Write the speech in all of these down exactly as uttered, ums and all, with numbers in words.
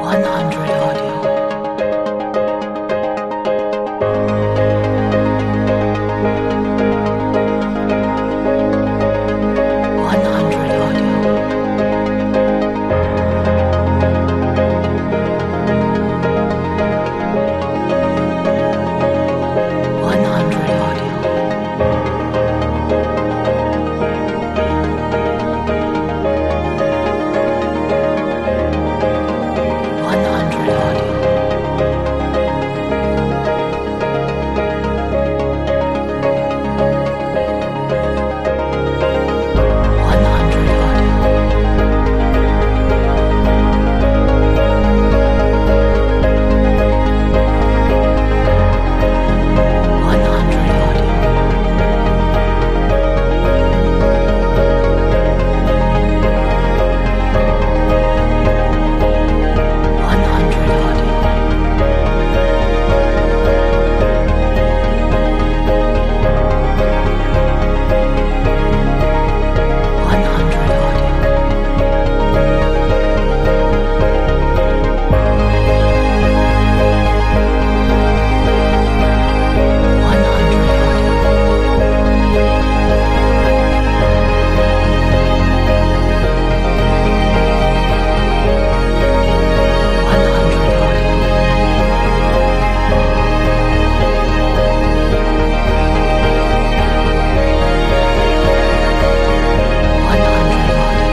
one hundred audio. one hundred audio. one hundred audio. one hundred audio. one hundred audio. one hundred audio. one hundred audio. one hundred audio. one hundred audio. one hundred audio. one hundred audio.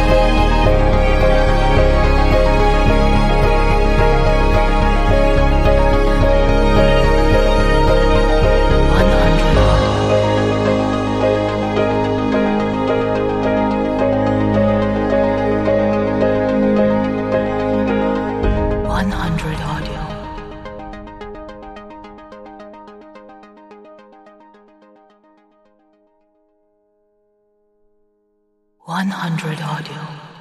one hundred audio. one hundred audio. one hundred audio.